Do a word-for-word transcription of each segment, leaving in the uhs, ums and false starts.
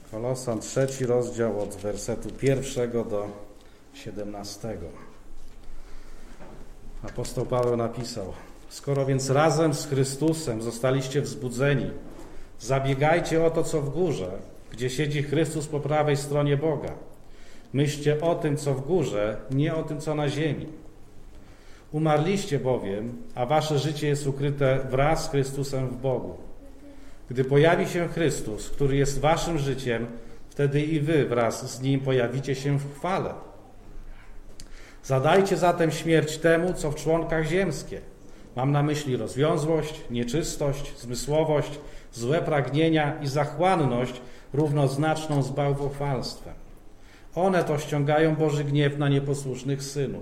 Kolosan, trzeci rozdział od wersetu pierwszego do siedemnastego. Apostoł Paweł napisał: skoro więc razem z Chrystusem zostaliście wzbudzeni, zabiegajcie o to, co w górze, gdzie siedzi Chrystus po prawej stronie Boga. Myślcie o tym, co w górze, nie o tym, co na ziemi. Umarliście bowiem, a wasze życie jest ukryte wraz z Chrystusem w Bogu. Gdy pojawi się Chrystus, który jest waszym życiem, wtedy i wy wraz z Nim pojawicie się w chwale. Zadajcie zatem śmierć temu, co w członkach ziemskie. Mam na myśli rozwiązłość, nieczystość, zmysłowość, złe pragnienia i zachłanność równoznaczną z bałwochwalstwem. One to ściągają Boży gniew na nieposłusznych synów.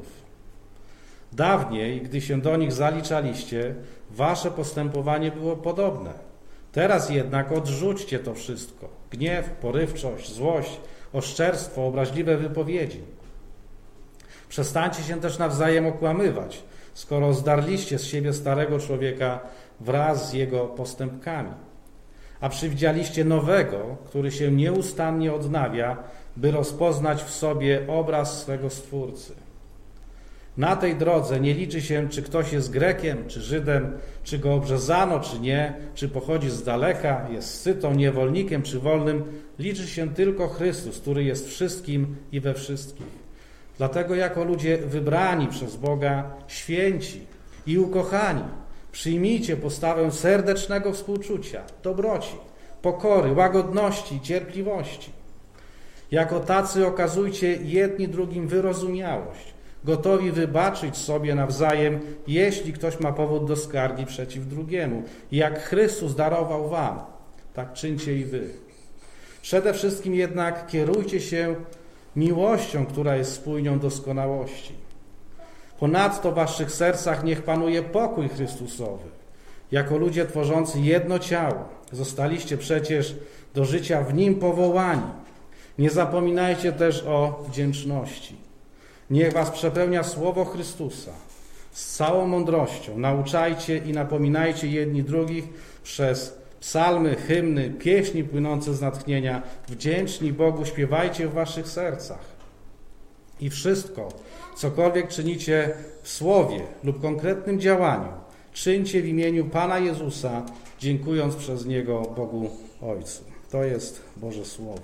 Dawniej, gdy się do nich zaliczaliście, wasze postępowanie było podobne. Teraz jednak odrzućcie to wszystko. Gniew, porywczość, złość, oszczerstwo, obraźliwe wypowiedzi. Przestańcie się też nawzajem okłamywać, skoro zdarliście z siebie starego człowieka wraz z jego postępkami, a przywdzialiście nowego, który się nieustannie odnawia, by rozpoznać w sobie obraz swego Stwórcy. Na tej drodze nie liczy się, czy ktoś jest Grekiem, czy Żydem, czy go obrzezano, czy nie, czy pochodzi z daleka, jest sytą, niewolnikiem, czy wolnym. Liczy się tylko Chrystus, który jest wszystkim i we wszystkich. Dlatego jako ludzie wybrani przez Boga, święci i ukochani, przyjmijcie postawę serdecznego współczucia, dobroci, pokory, łagodności, cierpliwości. Jako tacy okazujcie jedni drugim wyrozumiałość, gotowi wybaczyć sobie nawzajem, jeśli ktoś ma powód do skargi przeciw drugiemu. Jak Chrystus darował wam, tak czyńcie i wy. Przede wszystkim jednak kierujcie się miłością, która jest spójnią doskonałości. Ponadto w waszych sercach niech panuje pokój Chrystusowy. Jako ludzie tworzący jedno ciało, zostaliście przecież do życia w Nim powołani. Nie zapominajcie też o wdzięczności. Niech was przepełnia słowo Chrystusa. Z całą mądrością nauczajcie i napominajcie jedni drugich przez psalmy, hymny, pieśni płynące z natchnienia. Wdzięczni Bogu śpiewajcie w waszych sercach. I wszystko, cokolwiek czynicie w słowie lub konkretnym działaniu, czyńcie w imieniu Pana Jezusa, dziękując przez Niego Bogu Ojcu. To jest Boże Słowo.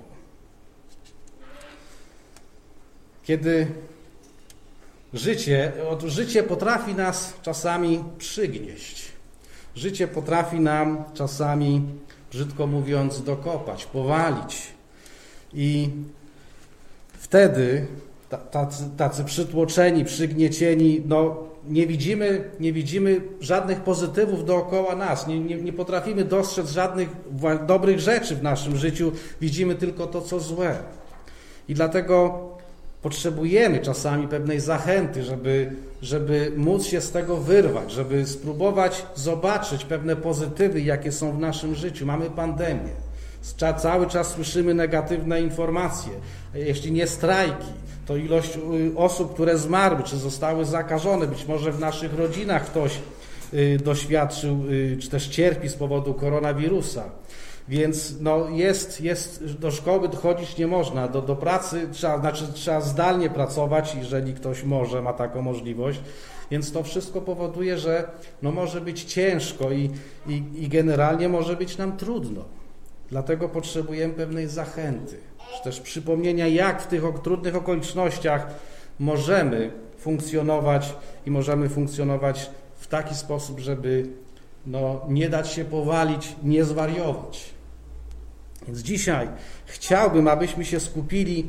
Kiedy życie, życie potrafi nas czasami przygnieść. Życie potrafi nam czasami, brzydko mówiąc, dokopać, powalić. I wtedy tacy, tacy przytłoczeni, przygniecieni, no nie widzimy, nie widzimy żadnych pozytywów dookoła nas. Nie, nie, nie potrafimy dostrzec żadnych dobrych rzeczy w naszym życiu. Widzimy tylko to, co złe. I dlatego potrzebujemy czasami pewnej zachęty, żeby, żeby móc się z tego wyrwać, żeby spróbować zobaczyć pewne pozytywy, jakie są w naszym życiu. Mamy pandemię. Cały czas słyszymy negatywne informacje. Jeśli nie strajki, to ilość osób, które zmarły, czy zostały zakażone. Być może w naszych rodzinach ktoś doświadczył, czy też cierpi z powodu koronawirusa. Więc no jest, jest, do szkoły chodzić nie można, do, do pracy trzeba, znaczy trzeba zdalnie pracować, jeżeli ktoś może, ma taką możliwość. Więc to wszystko powoduje, że no może być ciężko i, i, i generalnie może być nam trudno. Dlatego potrzebujemy pewnej zachęty, czy też przypomnienia, jak w tych trudnych okolicznościach możemy funkcjonować i możemy funkcjonować w taki sposób, żeby no, nie dać się powalić, nie zwariować. Więc dzisiaj chciałbym, abyśmy się skupili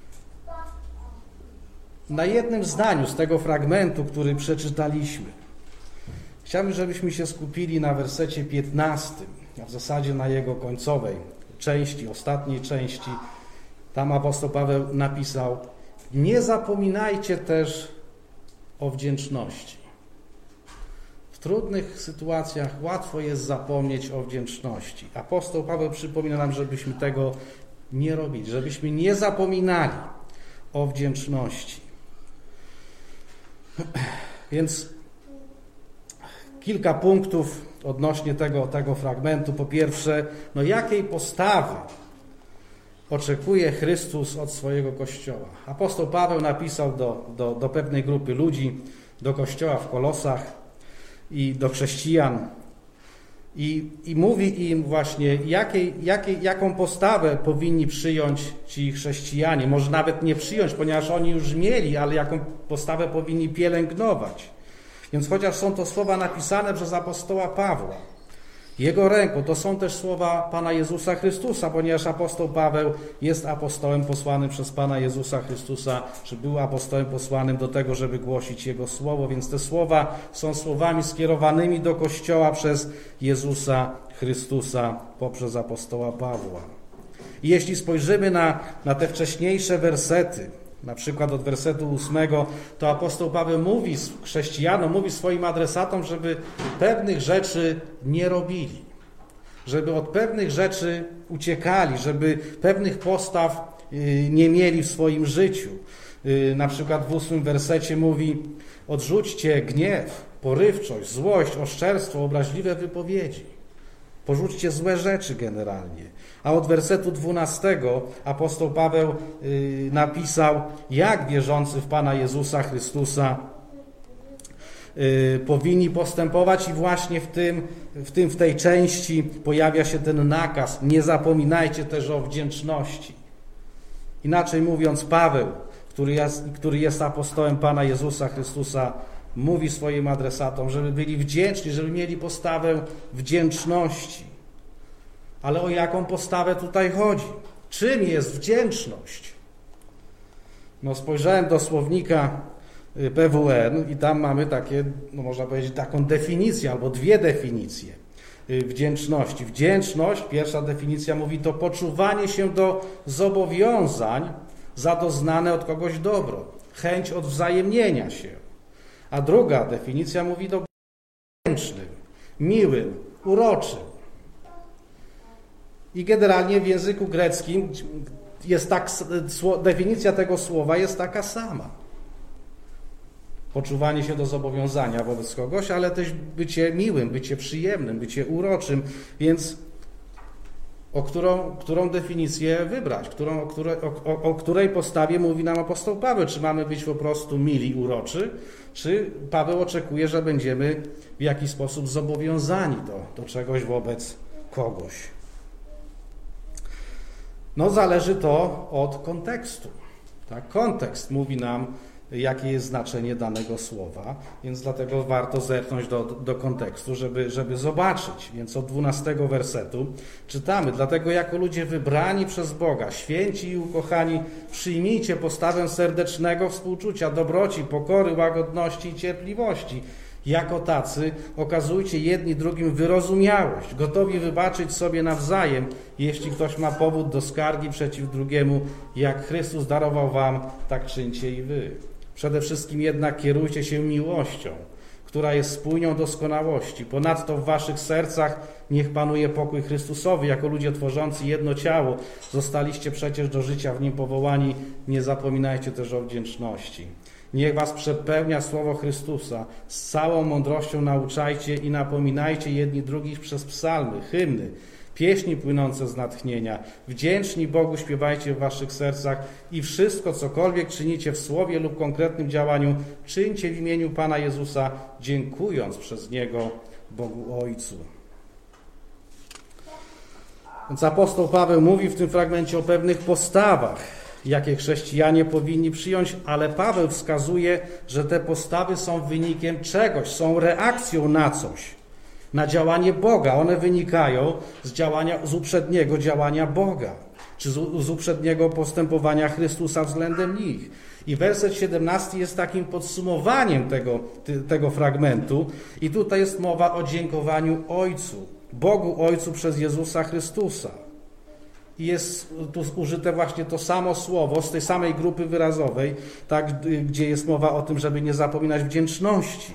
na jednym zdaniu z tego fragmentu, który przeczytaliśmy. Chciałbym, żebyśmy się skupili na wersecie piętnastym, a w zasadzie na jego końcowej części, ostatniej części. Tam apostoł Paweł napisał: nie zapominajcie też o wdzięczności. W trudnych sytuacjach łatwo jest zapomnieć o wdzięczności. Apostoł Paweł przypomina nam, żebyśmy tego nie robili, żebyśmy nie zapominali o wdzięczności. Więc kilka punktów odnośnie tego, tego fragmentu. Po pierwsze, no jakiej postawy oczekuje Chrystus od swojego Kościoła. Apostoł Paweł napisał do, do, do pewnej grupy ludzi, do Kościoła w Kolosach i do chrześcijan i, i mówi im właśnie, jakiej, jakiej, jaką postawę powinni przyjąć ci chrześcijanie. Może nawet nie przyjąć, ponieważ oni już mieli, ale jaką postawę powinni pielęgnować. Więc chociaż są to słowa napisane przez apostoła Pawła, jego ręką, to są też słowa Pana Jezusa Chrystusa, ponieważ apostoł Paweł jest apostołem posłanym przez Pana Jezusa Chrystusa, czy był apostołem posłanym do tego, żeby głosić Jego słowo, więc te słowa są słowami skierowanymi do Kościoła przez Jezusa Chrystusa poprzez apostoła Pawła. I jeśli spojrzymy na, na te wcześniejsze wersety, na przykład od wersetu ósmego, to apostoł Paweł mówi chrześcijanom, mówi swoim adresatom, żeby pewnych rzeczy nie robili, żeby od pewnych rzeczy uciekali, żeby pewnych postaw nie mieli w swoim życiu. Na przykład w ósmym wersecie mówi: odrzućcie gniew, porywczość, złość, oszczerstwo, obraźliwe wypowiedzi. Porzućcie złe rzeczy generalnie. A od wersetu dwunastego apostoł Paweł y, napisał, jak wierzący w Pana Jezusa Chrystusa y, powinni postępować, i właśnie w tym, w tym, w tej części pojawia się ten nakaz: nie zapominajcie też o wdzięczności. Inaczej mówiąc, Paweł, który jest, który jest apostołem Pana Jezusa Chrystusa, mówi swoim adresatom, żeby byli wdzięczni, żeby mieli postawę wdzięczności. Ale o jaką postawę tutaj chodzi? Czym jest wdzięczność? No, spojrzałem do słownika P W N i tam mamy takie, no można powiedzieć, taką definicję albo dwie definicje wdzięczności. Wdzięczność, pierwsza definicja mówi, to poczuwanie się do zobowiązań za doznane od kogoś dobro. Chęć odwzajemnienia się. A druga definicja mówi do wdzięcznym, miłym, uroczym. I generalnie w języku greckim jest tak, definicja tego słowa jest taka sama. Poczuwanie się do zobowiązania wobec kogoś, ale też bycie miłym, bycie przyjemnym, bycie uroczym. Więc o którą, którą definicję wybrać? Którą, o, której, o, o której postawie mówi nam apostoł Paweł? Czy mamy być po prostu mili, uroczy? Czy Paweł oczekuje, że będziemy w jakiś sposób zobowiązani do, do czegoś wobec kogoś? No, zależy to od kontekstu. Tak? Kontekst mówi nam, jakie jest znaczenie danego słowa, więc dlatego warto zerknąć do, do kontekstu, żeby, żeby zobaczyć. Więc od dwunastego wersetu czytamy: dlatego jako ludzie wybrani przez Boga, święci i ukochani, przyjmijcie postawę serdecznego współczucia, dobroci, pokory, łagodności i cierpliwości. Jako tacy okazujcie jedni drugim wyrozumiałość, gotowi wybaczyć sobie nawzajem, jeśli ktoś ma powód do skargi przeciw drugiemu. Jak Chrystus darował wam, tak czyńcie i wy. Przede wszystkim jednak kierujcie się miłością, która jest spójnią doskonałości. Ponadto w waszych sercach niech panuje pokój Chrystusowy. Jako ludzie tworzący jedno ciało zostaliście przecież do życia w nim powołani. Nie zapominajcie też o wdzięczności. Niech was przepełnia słowo Chrystusa. Z całą mądrością nauczajcie i napominajcie jedni drugich przez psalmy, hymny, pieśni płynące z natchnienia. Wdzięczni Bogu śpiewajcie w waszych sercach i wszystko, cokolwiek czynicie w słowie lub konkretnym działaniu, czyńcie w imieniu Pana Jezusa, dziękując przez Niego Bogu Ojcu. Więc apostoł Paweł mówi w tym fragmencie o pewnych postawach, jakie chrześcijanie powinni przyjąć, ale Paweł wskazuje, że te postawy są wynikiem czegoś, są reakcją na coś, na działanie Boga. One wynikają z działania, z uprzedniego działania Boga, czy z, z uprzedniego postępowania Chrystusa względem nich. I werset siedemnasty jest takim podsumowaniem tego, tego fragmentu. I tutaj jest mowa o dziękowaniu Ojcu, Bogu Ojcu przez Jezusa Chrystusa. I jest tu użyte właśnie to samo słowo z tej samej grupy wyrazowej, tak, gdzie jest mowa o tym, żeby nie zapominać wdzięczności.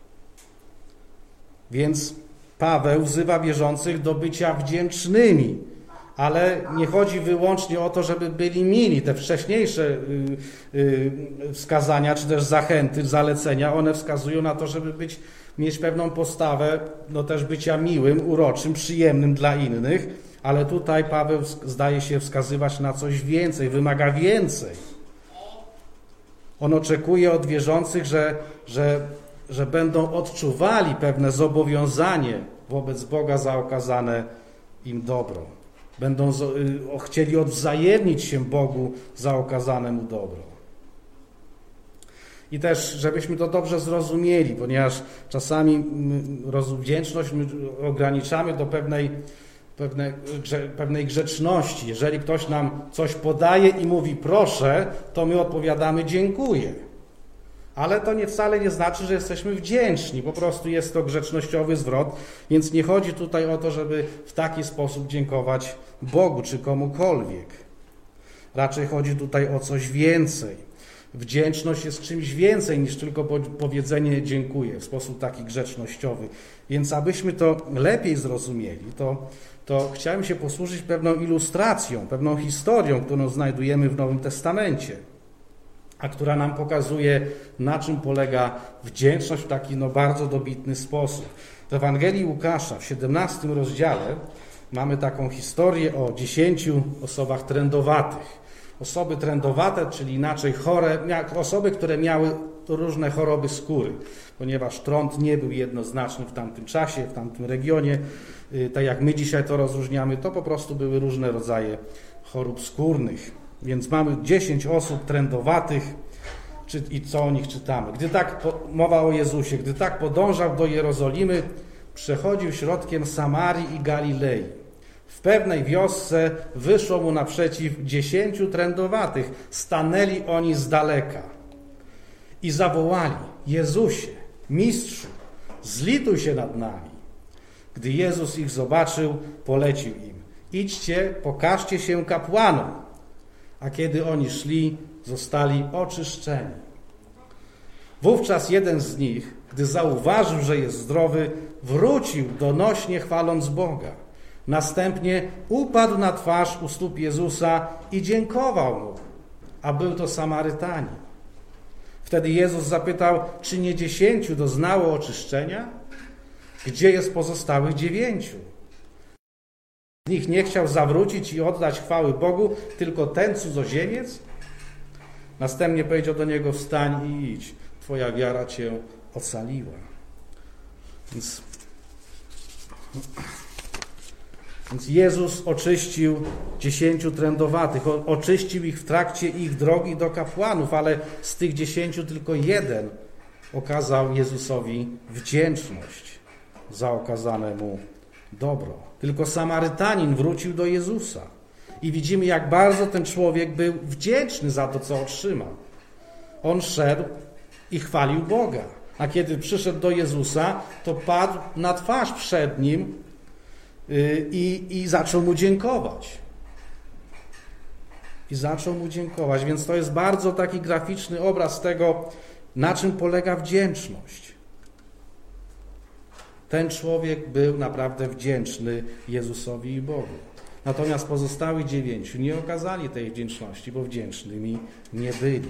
Więc Paweł wzywa wierzących do bycia wdzięcznymi, ale nie chodzi wyłącznie o to, żeby byli mili. Te wcześniejsze wskazania, czy też zachęty, zalecenia, one wskazują na to, żeby być, mieć pewną postawę, no też bycia miłym, uroczym, przyjemnym dla innych, Ale tutaj Paweł zdaje się wskazywać na coś więcej, wymaga więcej. On oczekuje od wierzących, że, że, że będą odczuwali pewne zobowiązanie wobec Boga za okazane im dobro. Będą chcieli odwzajemnić się Bogu za okazane mu dobro. I też, żebyśmy to dobrze zrozumieli, ponieważ czasami wdzięczność ograniczamy do pewnej, pewnej, pewnej grzeczności. Jeżeli ktoś nam coś podaje i mówi proszę, to my odpowiadamy dziękuję. Ale to nie, wcale nie znaczy, że jesteśmy wdzięczni. Po prostu jest to grzecznościowy zwrot, więc nie chodzi tutaj o to, żeby w taki sposób dziękować Bogu czy komukolwiek. Raczej chodzi tutaj o coś więcej. Wdzięczność jest czymś więcej niż tylko powiedzenie dziękuję w sposób taki grzecznościowy. Więc abyśmy to lepiej zrozumieli, to, to chciałem się posłużyć pewną ilustracją, pewną historią, którą znajdujemy w Nowym Testamencie, a która nam pokazuje, na czym polega wdzięczność w taki no, bardzo dobitny sposób. W Ewangelii Łukasza w siedemnastym rozdziale mamy taką historię o dziesięciu osobach trędowatych. Osoby trędowate, czyli inaczej chore, osoby, które miały różne choroby skóry, ponieważ trąd nie był jednoznaczny w tamtym czasie, w tamtym regionie, tak jak my dzisiaj to rozróżniamy, to po prostu były różne rodzaje chorób skórnych. Więc mamy dziesięć osób trędowatych i co o nich czytamy. Gdy tak, mowa o Jezusie, gdy tak podążał do Jerozolimy, przechodził środkiem Samarii i Galilei. W pewnej wiosce wyszło mu naprzeciw dziesięciu trędowatych. Stanęli oni z daleka i zawołali: Jezusie, Mistrzu, zlituj się nad nami. Gdy Jezus ich zobaczył, polecił im: idźcie, pokażcie się kapłanom. A kiedy oni szli, zostali oczyszczeni. Wówczas jeden z nich, gdy zauważył, że jest zdrowy, wrócił donośnie chwaląc Boga. Następnie upadł na twarz u stóp Jezusa i dziękował mu, a był to Samarytanin. Wtedy Jezus zapytał, czy nie dziesięciu doznało oczyszczenia? Gdzie jest pozostałych dziewięciu? Z nich nie chciał zawrócić i oddać chwały Bogu, tylko ten cudzoziemiec? Następnie powiedział do niego: wstań i idź, twoja wiara cię ocaliła. Więc... Więc Jezus oczyścił dziesięciu trędowatych, oczyścił ich w trakcie ich drogi do kapłanów, ale z tych dziesięciu tylko jeden okazał Jezusowi wdzięczność za okazane mu dobro. Tylko Samarytanin wrócił do Jezusa i widzimy, jak bardzo ten człowiek był wdzięczny za to, co otrzymał. On szedł i chwalił Boga, a kiedy przyszedł do Jezusa, to padł na twarz przed Nim I, i zaczął mu dziękować. I zaczął mu dziękować. Więc to jest bardzo taki graficzny obraz tego, na czym polega wdzięczność. Ten człowiek był naprawdę wdzięczny Jezusowi i Bogu. Natomiast pozostałych dziewięciu nie okazali tej wdzięczności, bo wdzięcznymi nie byli.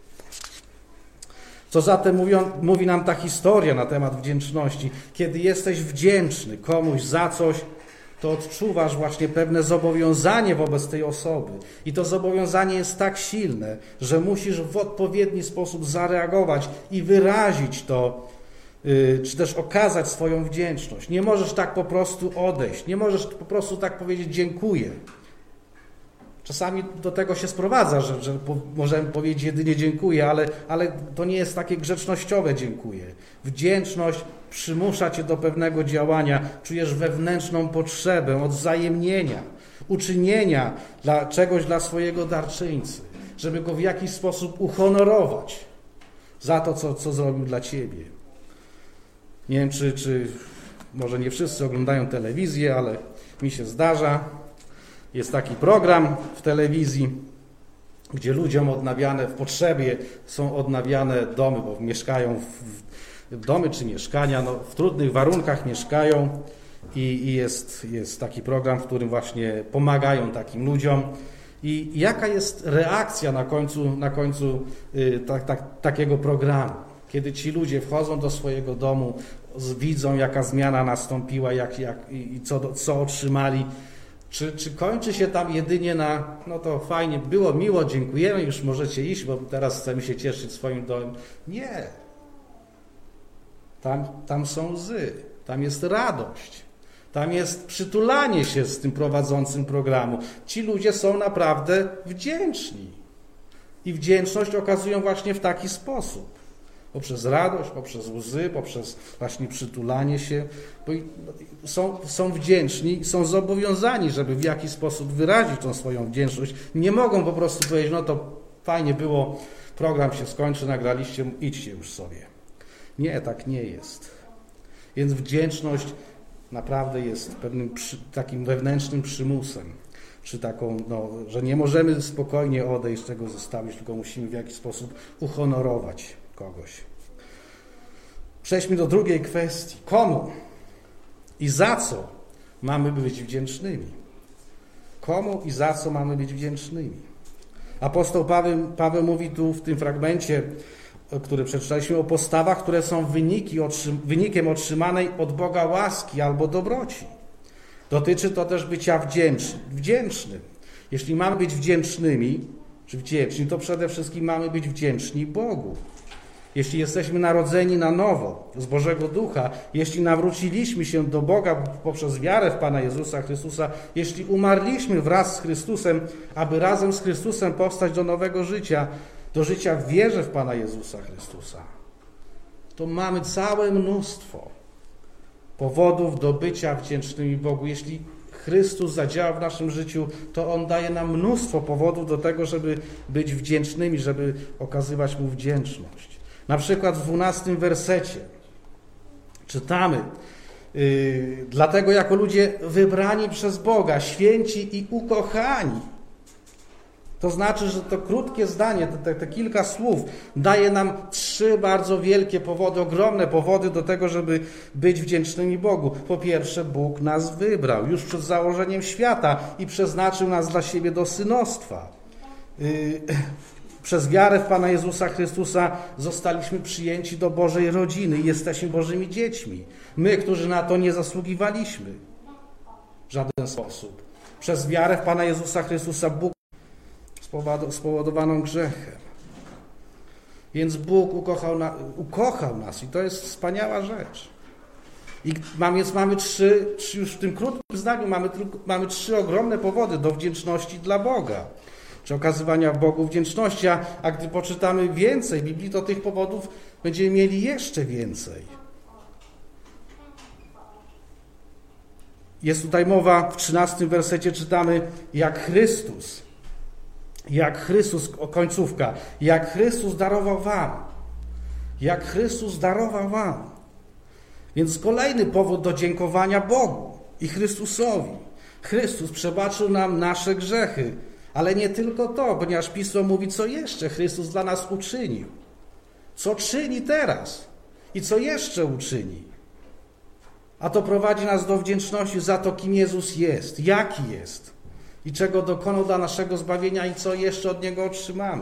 Co zatem mówią, mówi nam ta historia na temat wdzięczności? Kiedy jesteś wdzięczny komuś za coś, to odczuwasz właśnie pewne zobowiązanie wobec tej osoby. I to zobowiązanie jest tak silne, że musisz w odpowiedni sposób zareagować i wyrazić to, czy też okazać swoją wdzięczność. Nie możesz tak po prostu odejść. Nie możesz po prostu tak powiedzieć dziękuję. Czasami do tego się sprowadza, że, że po, możemy powiedzieć jedynie dziękuję, ale, ale to nie jest takie grzecznościowe dziękuję. Wdzięczność przymusza cię do pewnego działania. Czujesz wewnętrzną potrzebę odwzajemnienia, uczynienia dla czegoś dla swojego darczyńcy, żeby go w jakiś sposób uhonorować za to, co, co zrobił dla ciebie. Nie wiem, czy, czy może nie wszyscy oglądają telewizję, ale mi się zdarza. Jest taki program w telewizji, gdzie ludziom odnawiane w potrzebie są odnawiane domy, bo mieszkają w, w domy czy mieszkania, no, w trudnych warunkach mieszkają i, i jest, jest taki program, w którym właśnie pomagają takim ludziom. I jaka jest reakcja na końcu, na końcu y, tak, tak, takiego programu? Kiedy ci ludzie wchodzą do swojego domu, widzą, jaka zmiana nastąpiła jak, jak, i co, co otrzymali. Czy, czy kończy się tam jedynie na, no to fajnie, było miło, dziękujemy, już możecie iść, bo teraz chcemy się cieszyć swoim domem. Nie. Tam, tam są łzy, tam jest radość, tam jest przytulanie się z tym prowadzącym programu. Ci ludzie są naprawdę wdzięczni. I wdzięczność okazują właśnie w taki sposób. Poprzez radość, poprzez łzy, poprzez właśnie przytulanie się. Bo są, są wdzięczni, są zobowiązani, żeby w jakiś sposób wyrazić tą swoją wdzięczność. Nie mogą po prostu powiedzieć, no to fajnie było, program się skończy, nagraliście, idźcie już sobie. Nie, tak nie jest. Więc wdzięczność naprawdę jest pewnym przy, takim wewnętrznym przymusem. Czy taką, no, że nie możemy spokojnie odejść, tego zostawić, tylko musimy w jakiś sposób uhonorować kogoś. Przejdźmy do drugiej kwestii. Komu i za co mamy być wdzięcznymi? Komu i za co mamy być wdzięcznymi? Apostoł Paweł, Paweł mówi tu w tym fragmencie, który przeczytaliśmy, o postawach, które są wyniki, wynikiem otrzymanej od Boga łaski albo dobroci. Dotyczy to też bycia wdzięcznym. wdzięcznym. Jeśli mamy być wdzięcznymi, czy wdzięczni, to przede wszystkim mamy być wdzięczni Bogu. Jeśli jesteśmy narodzeni na nowo z Bożego Ducha, jeśli nawróciliśmy się do Boga poprzez wiarę w Pana Jezusa Chrystusa, jeśli umarliśmy wraz z Chrystusem, aby razem z Chrystusem powstać do nowego życia, do życia w wierze w Pana Jezusa Chrystusa, to mamy całe mnóstwo powodów do bycia wdzięcznymi Bogu. Jeśli Chrystus zadziała w naszym życiu, to On daje nam mnóstwo powodów do tego, żeby być wdzięcznymi, żeby okazywać Mu wdzięczność. Na przykład w dwunastym wersecie czytamy: yy, dlatego jako ludzie wybrani przez Boga, święci i ukochani. To znaczy, że to krótkie zdanie, te, te kilka słów daje nam trzy bardzo wielkie powody, ogromne powody do tego, żeby być wdzięcznymi Bogu. Po pierwsze, Bóg nas wybrał już przed założeniem świata i przeznaczył nas dla siebie do synostwa. Yy, przez wiarę w Pana Jezusa Chrystusa zostaliśmy przyjęci do Bożej rodziny i jesteśmy Bożymi dziećmi. My, którzy na to nie zasługiwaliśmy w żaden sposób. Przez wiarę w Pana Jezusa Chrystusa Bóg spowodowaną grzechem. Więc Bóg ukochał, na, ukochał nas i to jest wspaniała rzecz. I mamy, więc mamy trzy, trzy, już w tym krótkim zdaniu mamy, mamy trzy ogromne powody do wdzięczności dla Boga, czy okazywania Bogu wdzięczności, a, a gdy poczytamy więcej Biblii, to tych powodów będziemy mieli jeszcze więcej. Jest tutaj mowa, w trzynastym wersecie czytamy, jak Chrystus Jak Chrystus, o końcówka, jak Chrystus darował wam. Jak Chrystus darował wam. Więc kolejny powód do dziękowania Bogu i Chrystusowi. Chrystus przebaczył nam nasze grzechy, ale nie tylko to, ponieważ Pismo mówi, co jeszcze Chrystus dla nas uczynił. Co czyni teraz i co jeszcze uczyni. A to prowadzi nas do wdzięczności za to, kim Jezus jest, jaki jest. I czego dokonał dla naszego zbawienia i co jeszcze od Niego otrzymamy.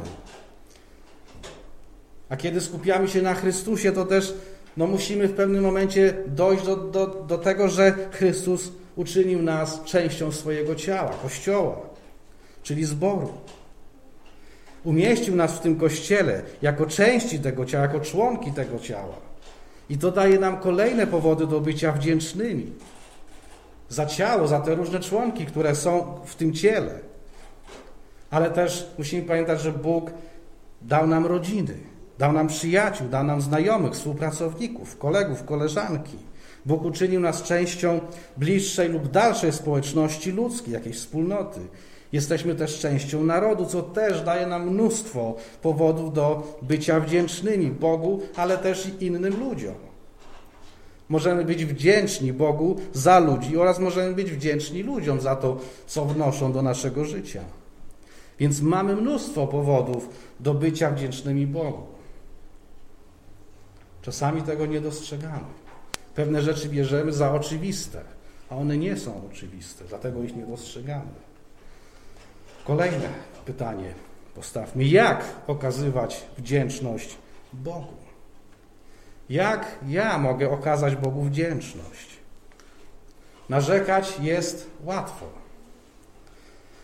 A kiedy skupiamy się na Chrystusie, to też no, musimy w pewnym momencie dojść do, do, do tego, że Chrystus uczynił nas częścią swojego ciała, Kościoła, czyli zboru. Umieścił nas w tym Kościele jako części tego ciała, jako członki tego ciała. I to daje nam kolejne powody do bycia wdzięcznymi. Za ciało, za te różne członki, które są w tym ciele. Ale też musimy pamiętać, że Bóg dał nam rodziny, dał nam przyjaciół, dał nam znajomych, współpracowników, kolegów, koleżanki. Bóg uczynił nas częścią bliższej lub dalszej społeczności ludzkiej, jakiejś wspólnoty. Jesteśmy też częścią narodu, co też daje nam mnóstwo powodów do bycia wdzięcznymi Bogu, ale też i innym ludziom. Możemy być wdzięczni Bogu za ludzi oraz możemy być wdzięczni ludziom za to, co wnoszą do naszego życia. Więc mamy mnóstwo powodów do bycia wdzięcznymi Bogu. Czasami tego nie dostrzegamy. Pewne rzeczy bierzemy za oczywiste, a one nie są oczywiste, dlatego ich nie dostrzegamy. Kolejne pytanie postawmy. Jak okazywać wdzięczność Bogu? Jak ja mogę okazać Bogu wdzięczność? Narzekać jest łatwo.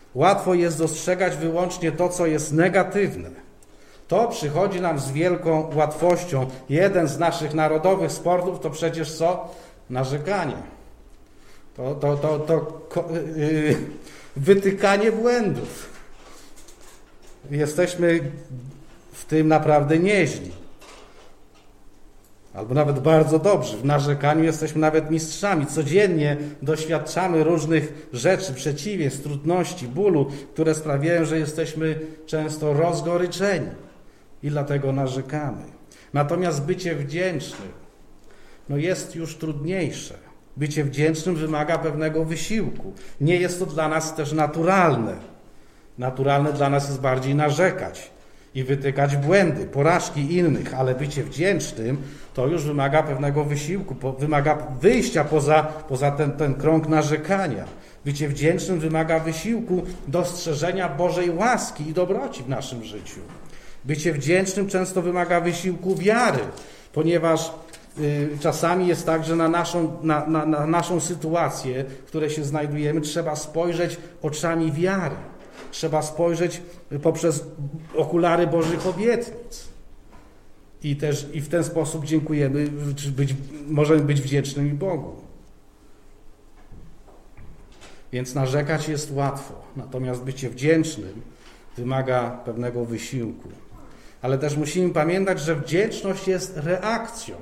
Łatwo jest dostrzegać wyłącznie to, co jest negatywne. To przychodzi nam z wielką łatwością. Jeden z naszych narodowych sportów to przecież co? Narzekanie. To, to, to, to yy, wytykanie błędów. Jesteśmy w tym naprawdę nieźli. Albo nawet bardzo dobrzy. W narzekaniu jesteśmy nawet mistrzami. Codziennie doświadczamy różnych rzeczy, przeciwieństw, trudności, bólu, które sprawiają, że jesteśmy często rozgoryczeni i dlatego narzekamy. Natomiast bycie wdzięcznym no jest już trudniejsze. Bycie wdzięcznym wymaga pewnego wysiłku. Nie jest to dla nas też naturalne. Naturalne dla nas jest bardziej narzekać i wytykać błędy, porażki innych, ale bycie wdzięcznym to już wymaga pewnego wysiłku, wymaga wyjścia poza, poza ten, ten krąg narzekania. Bycie wdzięcznym wymaga wysiłku dostrzeżenia Bożej łaski i dobroci w naszym życiu. Bycie wdzięcznym często wymaga wysiłku wiary, ponieważ y, czasami jest tak, że na naszą, na, na, na naszą sytuację, w której się znajdujemy, trzeba spojrzeć oczami wiary. Trzeba spojrzeć poprzez okulary Bożych obietnic. I też i w ten sposób dziękujemy, czy być, możemy być wdzięcznymi Bogu. Więc narzekać jest łatwo, natomiast bycie wdzięcznym wymaga pewnego wysiłku. Ale też musimy pamiętać, że wdzięczność jest reakcją.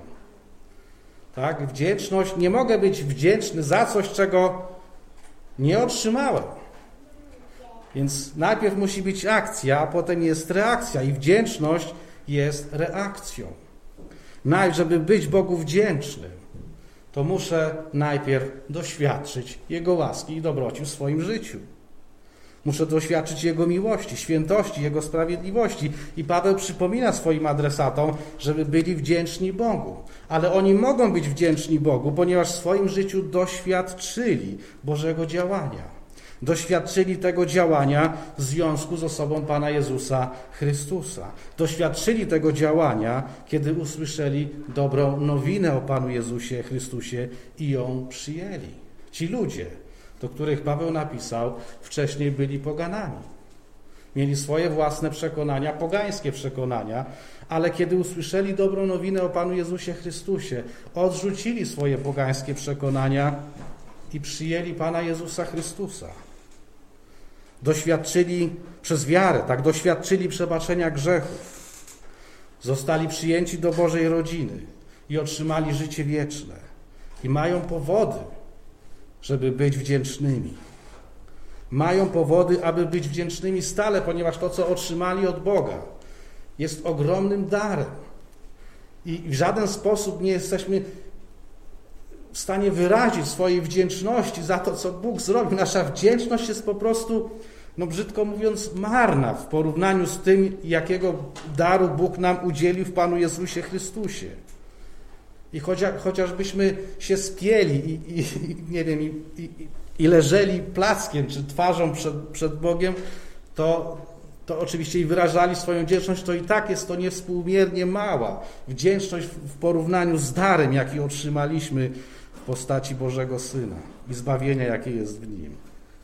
Tak? Wdzięczność, nie mogę być wdzięczny za coś, czego nie otrzymałem. Więc najpierw musi być akcja, a potem jest reakcja i wdzięczność jest reakcją. Najpierw, żeby być Bogu wdzięcznym, to muszę najpierw doświadczyć Jego łaski i dobroci w swoim życiu. Muszę doświadczyć Jego miłości, świętości, Jego sprawiedliwości. I Paweł przypomina swoim adresatom, żeby byli wdzięczni Bogu. Ale oni mogą być wdzięczni Bogu, ponieważ w swoim życiu doświadczyli Bożego działania. Doświadczyli tego działania w związku z osobą Pana Jezusa Chrystusa. Doświadczyli tego działania, kiedy usłyszeli dobrą nowinę o Panu Jezusie Chrystusie i ją przyjęli. Ci ludzie, do których Paweł napisał, wcześniej byli poganami. Mieli swoje własne przekonania, pogańskie przekonania, ale kiedy usłyszeli dobrą nowinę o Panu Jezusie Chrystusie, odrzucili swoje pogańskie przekonania i przyjęli Pana Jezusa Chrystusa. Doświadczyli przez wiarę, tak, doświadczyli przebaczenia grzechów. Zostali przyjęci do Bożej rodziny i otrzymali życie wieczne. I mają powody, żeby być wdzięcznymi. Mają powody, aby być wdzięcznymi stale, ponieważ to, co otrzymali od Boga, jest ogromnym darem. I w żaden sposób nie jesteśmy w stanie wyrazić swojej wdzięczności za to, co Bóg zrobił. Nasza wdzięczność jest po prostu, no brzydko mówiąc, marna w porównaniu z tym, jakiego daru Bóg nam udzielił w Panu Jezusie Chrystusie. I chociaż, chociażbyśmy się spieli i, i, i nie wiem, i, i, i leżeli plackiem czy twarzą przed, przed Bogiem, to, to oczywiście i wyrażali swoją wdzięczność, to i tak jest to niewspółmiernie mała wdzięczność w porównaniu z darem, jaki otrzymaliśmy w postaci Bożego Syna i zbawienia, jakie jest w Nim.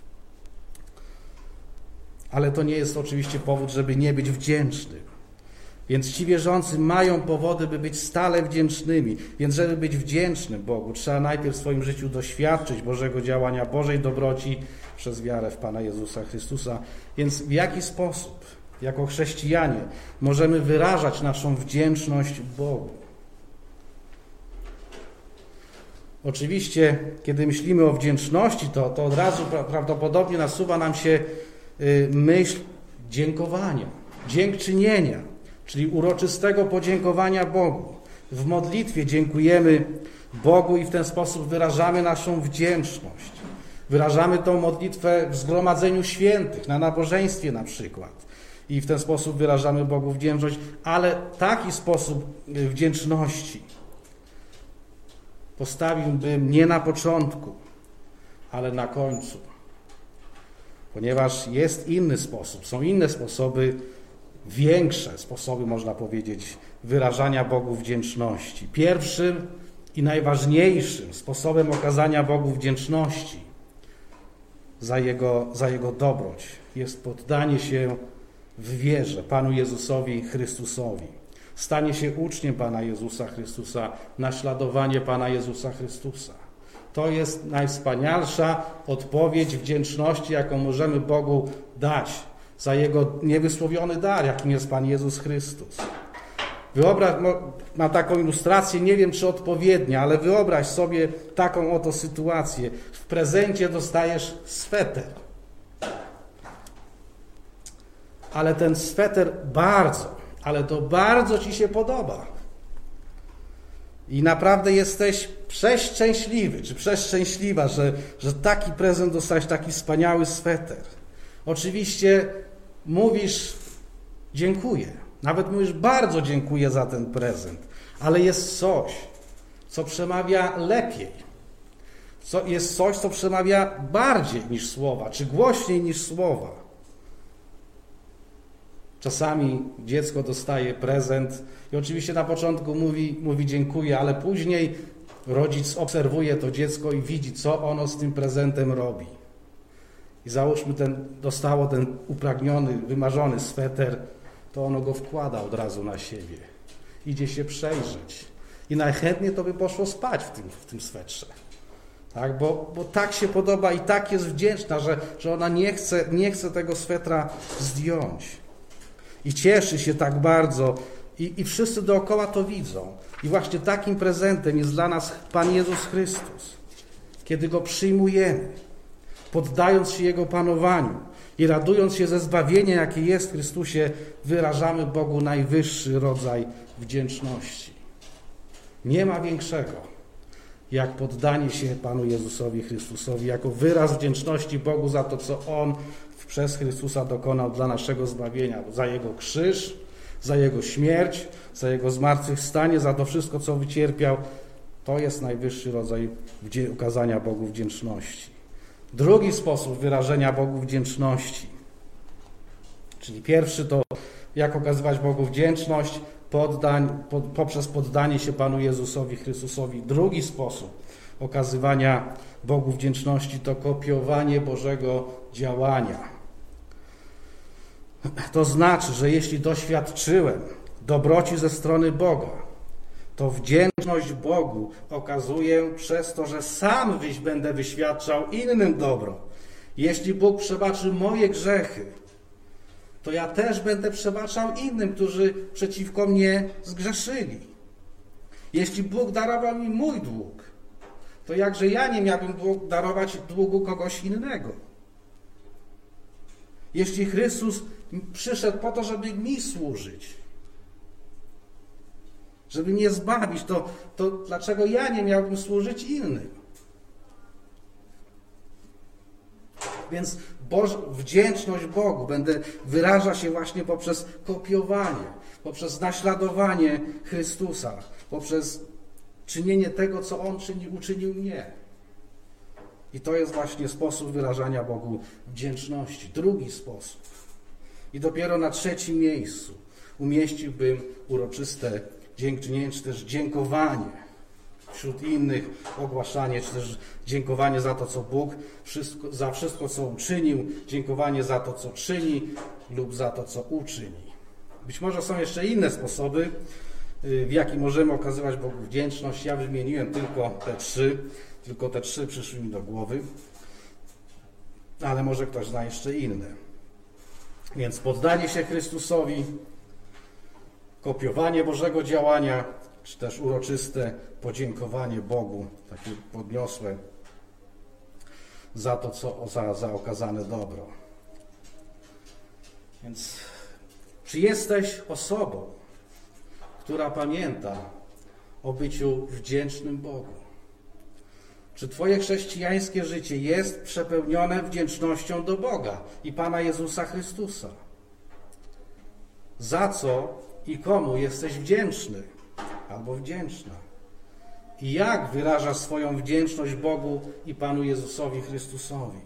Ale to nie jest oczywiście powód, żeby nie być wdzięcznym. Więc ci wierzący mają powody, by być stale wdzięcznymi. Więc żeby być wdzięcznym Bogu, trzeba najpierw w swoim życiu doświadczyć Bożego działania, Bożej dobroci przez wiarę w Pana Jezusa Chrystusa. Więc w jaki sposób, jako chrześcijanie, możemy wyrażać naszą wdzięczność Bogu? Oczywiście, kiedy myślimy o wdzięczności, to, to od razu prawdopodobnie nasuwa nam się myśl dziękowania, dziękczynienia, czyli uroczystego podziękowania Bogu. W modlitwie dziękujemy Bogu i w ten sposób wyrażamy naszą wdzięczność. Wyrażamy tą modlitwę w zgromadzeniu świętych, na nabożeństwie na przykład. I w ten sposób wyrażamy Bogu wdzięczność, ale taki sposób wdzięczności postawiłbym nie na początku, ale na końcu. Ponieważ jest inny sposób, są inne sposoby, większe sposoby, można powiedzieć, wyrażania Bogu wdzięczności. Pierwszym i najważniejszym sposobem okazania Bogu wdzięczności za Jego, za Jego dobroć. Jest poddanie się w wierze Panu Jezusowi Chrystusowi. Stanie się uczniem Pana Jezusa Chrystusa, naśladowanie Pana Jezusa Chrystusa. To jest najwspanialsza odpowiedź wdzięczności, jaką możemy Bogu dać za Jego niewysłowiony dar, jakim jest Pan Jezus Chrystus. Wyobraź, mam taką ilustrację, nie wiem czy odpowiednia, ale wyobraź sobie taką oto sytuację. W prezencie dostajesz sweter. Ale ten sweter bardzo, ale to bardzo ci się podoba. I naprawdę jesteś przeszczęśliwy, czy przeszczęśliwa, że, że taki prezent dostałeś, taki wspaniały sweter. Oczywiście mówisz dziękuję. Nawet mówisz bardzo dziękuję za ten prezent. Ale jest coś, co przemawia lepiej. Co, jest coś, co przemawia bardziej niż słowa, czy głośniej niż słowa. Czasami dziecko dostaje prezent i oczywiście na początku mówi, mówi dziękuję, ale później rodzic obserwuje to dziecko i widzi, co ono z tym prezentem robi. I załóżmy, ten, dostało ten upragniony, wymarzony sweter, to ono go wkłada od razu na siebie. Idzie się przejrzeć. I najchętniej to by poszło spać w tym, w tym swetrze. Tak? Bo, bo tak się podoba i tak jest wdzięczna, że, że ona nie chce, nie chce tego swetra zdjąć. I cieszy się tak bardzo. I, I wszyscy dookoła to widzą. I właśnie takim prezentem jest dla nas Pan Jezus Chrystus. Kiedy Go przyjmujemy, poddając się Jego panowaniu i radując się ze zbawienia, jakie jest w Chrystusie, wyrażamy Bogu najwyższy rodzaj wdzięczności. Nie ma większego, jak poddanie się Panu Jezusowi Chrystusowi, jako wyraz wdzięczności Bogu za to, co On przez Chrystusa dokonał dla naszego zbawienia, za Jego krzyż, za Jego śmierć, za Jego zmartwychwstanie, za to wszystko, co wycierpiał. To jest najwyższy rodzaj okazania Bogu wdzięczności. Drugi sposób wyrażenia Bogu wdzięczności, czyli pierwszy to jak okazywać Bogu wdzięczność poddań, po, poprzez poddanie się Panu Jezusowi Chrystusowi. Drugi sposób okazywania Bogu wdzięczności to kopiowanie Bożego działania. To znaczy, że jeśli doświadczyłem dobroci ze strony Boga, to wdzięczność Bogu okazuję przez to, że sam wyś będę wyświadczał innym dobro. Jeśli Bóg przebaczy moje grzechy, to ja też będę przebaczał innym, którzy przeciwko mnie zgrzeszyli. Jeśli Bóg darował mi mój dług, to jakże ja nie miałbym darować długu kogoś innego. Jeśli Chrystus przyszedł po to, żeby mi służyć, żeby mnie zbawić, to, to dlaczego ja nie miałbym służyć innym? Więc Boż, wdzięczność Bogu będę wyraża się właśnie poprzez kopiowanie, poprzez naśladowanie Chrystusa, poprzez czynienie tego, co On czyni, uczynił mnie. I to jest właśnie sposób wyrażania Bogu wdzięczności. Drugi sposób. I dopiero na trzecim miejscu umieściłbym uroczyste dziękczynienie, czy też dziękowanie wśród innych, ogłaszanie, czy też dziękowanie za to, co Bóg, wszystko, za wszystko, co uczynił, dziękowanie za to, co czyni lub za to, co uczyni. Być może są jeszcze inne sposoby, w jaki możemy okazywać Bogu wdzięczność. Ja wymieniłem tylko te trzy, tylko te trzy przyszły mi do głowy, ale może ktoś zna jeszcze inne. Więc poddanie się Chrystusowi, kopiowanie Bożego działania, czy też uroczyste podziękowanie Bogu, takie podniosłe, za to, co za, za okazane dobro. Więc czy jesteś osobą, która pamięta o byciu wdzięcznym Bogu? Czy twoje chrześcijańskie życie jest przepełnione wdzięcznością do Boga i Pana Jezusa Chrystusa? Za co i komu jesteś wdzięczny albo wdzięczna? I jak wyrażasz swoją wdzięczność Bogu i Panu Jezusowi Chrystusowi?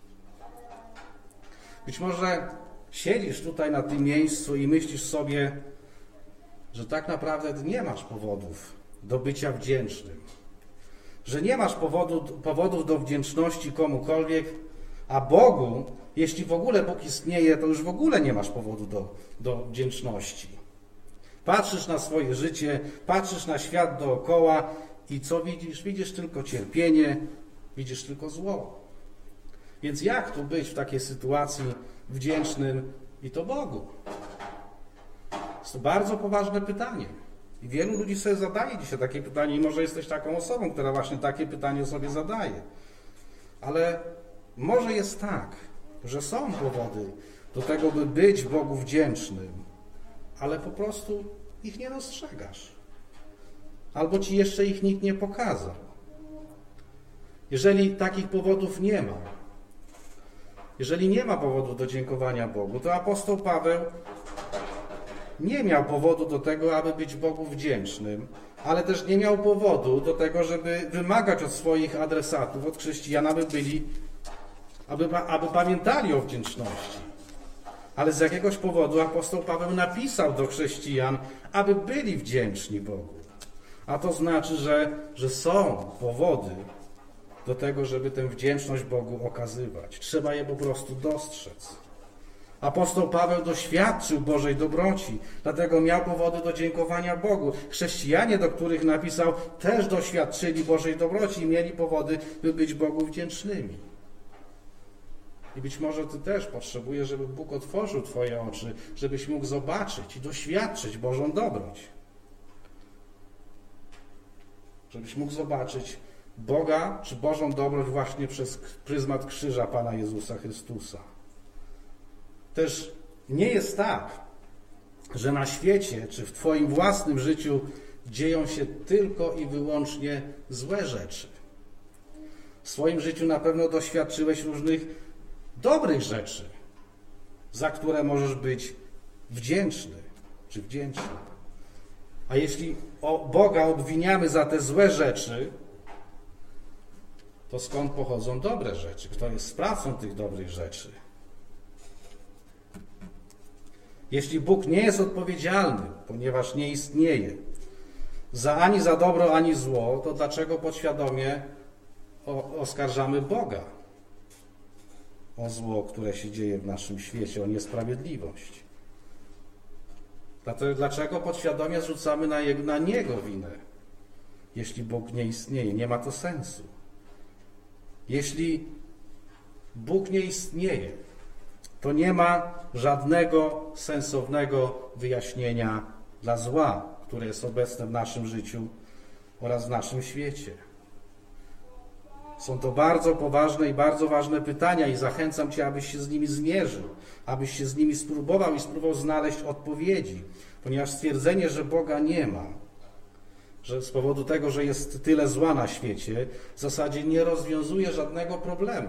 Być może siedzisz tutaj na tym miejscu i myślisz sobie, że tak naprawdę nie masz powodów do bycia wdzięcznym. Że nie masz powodu, powodów do wdzięczności komukolwiek, A Bogu, jeśli w ogóle Bóg istnieje, to już w ogóle nie masz powodu do, do wdzięczności. Patrzysz na swoje życie, patrzysz na świat dookoła i co widzisz? Widzisz tylko cierpienie, widzisz tylko zło. Więc jak tu być w takiej sytuacji wdzięcznym i to Bogu? Jest to bardzo poważne pytanie. I wielu ludzi sobie zadaje dzisiaj takie pytanie i może jesteś taką osobą, która właśnie takie pytanie sobie zadaje. Ale może jest tak, że są powody do tego, by być Bogu wdzięcznym, ale po prostu ich nie dostrzegasz. Albo ci jeszcze ich nikt nie pokazał. Jeżeli takich powodów nie ma, jeżeli nie ma powodu do dziękowania Bogu, to apostoł Paweł nie miał powodu do tego, aby być Bogu wdzięcznym, ale też nie miał powodu do tego, żeby wymagać od swoich adresatów, od chrześcijan, aby byli, aby, aby pamiętali o wdzięczności. Ale z jakiegoś powodu apostoł Paweł napisał do chrześcijan, aby byli wdzięczni Bogu. A to znaczy, że, że są powody do tego, żeby tę wdzięczność Bogu okazywać. Trzeba je po prostu dostrzec. Apostoł Paweł doświadczył Bożej dobroci, dlatego miał powody do dziękowania Bogu. Chrześcijanie, do których napisał, też doświadczyli Bożej dobroci i mieli powody, by być Bogu wdzięcznymi. I być może ty też potrzebujesz, żeby Bóg otworzył twoje oczy, żebyś mógł zobaczyć i doświadczyć Bożą dobroć. Żebyś mógł zobaczyć Boga czy Bożą dobroć właśnie przez pryzmat krzyża Pana Jezusa Chrystusa. Też nie jest tak, że na świecie czy w twoim własnym życiu dzieją się tylko i wyłącznie złe rzeczy. W swoim życiu na pewno doświadczyłeś różnych dobrych rzeczy, za które możesz być wdzięczny czy wdzięczny. A jeśli Boga obwiniamy za te złe rzeczy, to skąd pochodzą dobre rzeczy? Kto jest sprawcą tych dobrych rzeczy? Jeśli Bóg nie jest odpowiedzialny, ponieważ nie istnieje, za ani za dobro, ani zło, to dlaczego podświadomie oskarżamy Boga o zło, które się dzieje w naszym świecie, o niesprawiedliwość? Dlaczego podświadomie zrzucamy na, jego, na Niego winę, jeśli Bóg nie istnieje? Nie ma to sensu. Jeśli Bóg nie istnieje, to nie ma żadnego sensownego wyjaśnienia dla zła, które jest obecne w naszym życiu oraz w naszym świecie. Są to bardzo poważne i bardzo ważne pytania i zachęcam Cię, abyś się z nimi zmierzył, abyś się z nimi spróbował i spróbował znaleźć odpowiedzi, ponieważ stwierdzenie, że Boga nie ma, że z powodu tego, że jest tyle zła na świecie, w zasadzie nie rozwiązuje żadnego problemu.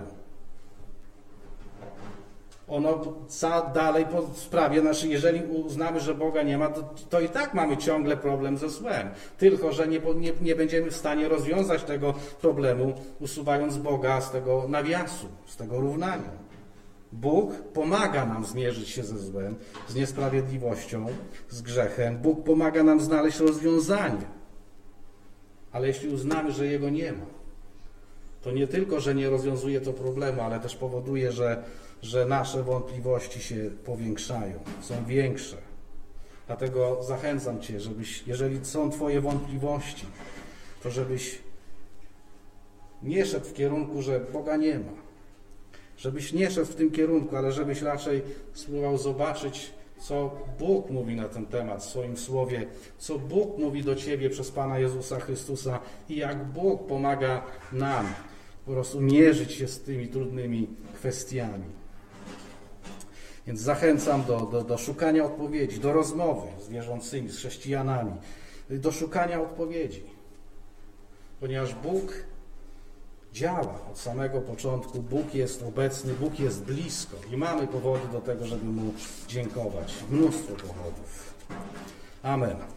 Ono ca dalej po sprawie, znaczy jeżeli uznamy, że Boga nie ma, to, to i tak mamy ciągle problem ze złem. Tylko, że nie, nie, nie będziemy w stanie rozwiązać tego problemu, usuwając Boga z tego nawiasu, z tego równania. Bóg pomaga nam zmierzyć się ze złem, z niesprawiedliwością, z grzechem. Bóg pomaga nam znaleźć rozwiązanie. Ale jeśli uznamy, że Jego nie ma, to nie tylko, że nie rozwiązuje to problemu, ale też powoduje, że że nasze wątpliwości się powiększają, są większe. Dlatego zachęcam Cię, żebyś, jeżeli są Twoje wątpliwości, to żebyś nie szedł w kierunku, że Boga nie ma. Żebyś nie szedł w tym kierunku, ale żebyś raczej spróbował zobaczyć, co Bóg mówi na ten temat w swoim Słowie, co Bóg mówi do Ciebie przez Pana Jezusa Chrystusa i jak Bóg pomaga nam po prostu mierzyć się z tymi trudnymi kwestiami. Więc zachęcam do, do, do szukania odpowiedzi, do rozmowy z wierzącymi, z chrześcijanami, do szukania odpowiedzi. Ponieważ Bóg działa od samego początku, Bóg jest obecny, Bóg jest blisko i mamy powody do tego, żeby Mu dziękować. Mnóstwo powodów. Amen.